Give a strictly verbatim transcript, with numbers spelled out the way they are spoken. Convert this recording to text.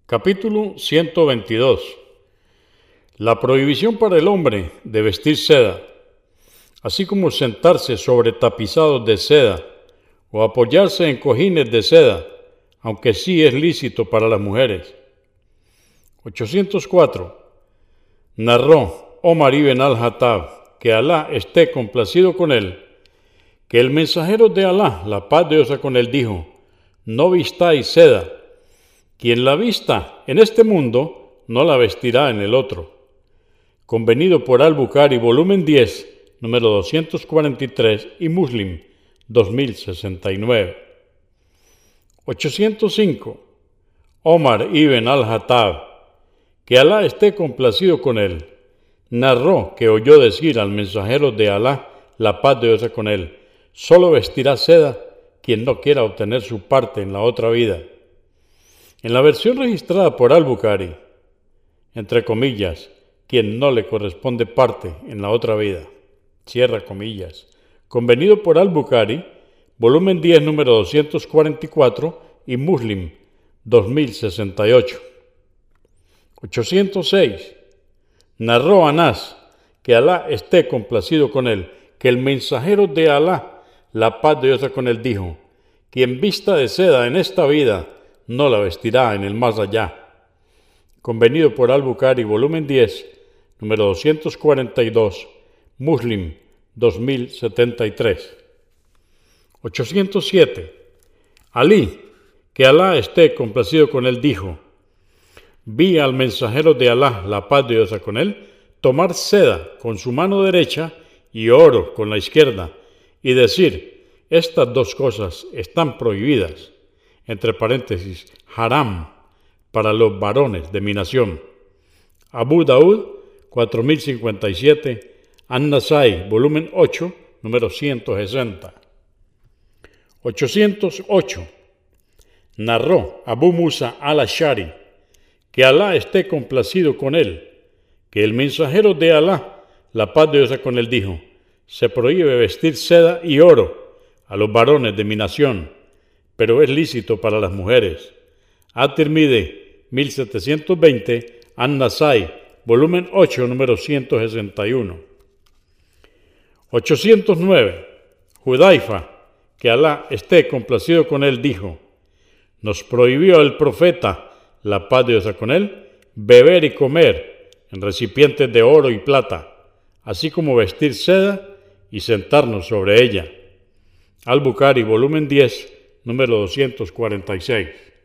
Capítulo ciento veintidós. La prohibición para el hombre de vestir seda, así como sentarse sobre tapizados de seda o apoyarse en cojines de seda, aunque sí es lícito para las mujeres. ochocientos cuatro. Narró Omar ibn al-Hattab, que Alá esté complacido con él, que el mensajero de Alá, la paz de Dios con él, dijo: no vistáis seda. Quien la vista en este mundo, no la vestirá en el otro. Convenido por Al-Bukhari, volumen diez, número doscientos cuarenta y tres, y Muslim, dos mil sesenta y nueve. ochocientos cinco. Omar ibn al-Hattab, que Alá esté complacido con él, narró que oyó decir al mensajero de Alá, la paz de Dios con él: solo vestirá seda quien no quiera obtener su parte en la otra vida. En la versión registrada por Al-Bukhari, entre comillas, quien no le corresponde parte en la otra vida, cierra comillas, convenido por Al-Bukhari, volumen diez, número doscientos cuarenta y cuatro, y Muslim, dos mil sesenta y ocho. ochocientos seis. Narró Anás, que Alá esté complacido con él, que el mensajero de Alá, la paz de Dios con él, dijo: quien vista de seda en esta vida, no la vestirá en el más allá. Convenido por Al-Bukhari, volumen diez, número doscientos cuarenta y dos, Muslim, dos mil setenta y tres. ochocientos siete. Alí, que Alá esté complacido con él, dijo: vi al mensajero de Alá, la paz de Dios con él, tomar seda con su mano derecha y oro con la izquierda, y decir: estas dos cosas están prohibidas, entre paréntesis, haram, para los varones de mi nación. Abu Daud, cuatro mil cincuenta y siete, An-Nasai, volumen ocho, número ciento sesenta. ochocientos ocho. Narró Abu Musa al-Ash'ari, que Alá esté complacido con él, que el mensajero de Alá, la paz de Dios con él, dijo: se prohíbe vestir seda y oro a los varones de mi nación, pero es lícito para las mujeres. At-Tirmidhi, mil setecientos veinte, An-Nasai, volumen ocho, número ciento sesenta y uno. ochocientos nueve. Judaifa, que Alá esté complacido con él, dijo: nos prohibió el profeta, la paz de Dios con él, beber y comer en recipientes de oro y plata, así como vestir seda y sentarnos sobre ella. Al-Bukhari, volumen diez, número doscientos cuarenta y seis.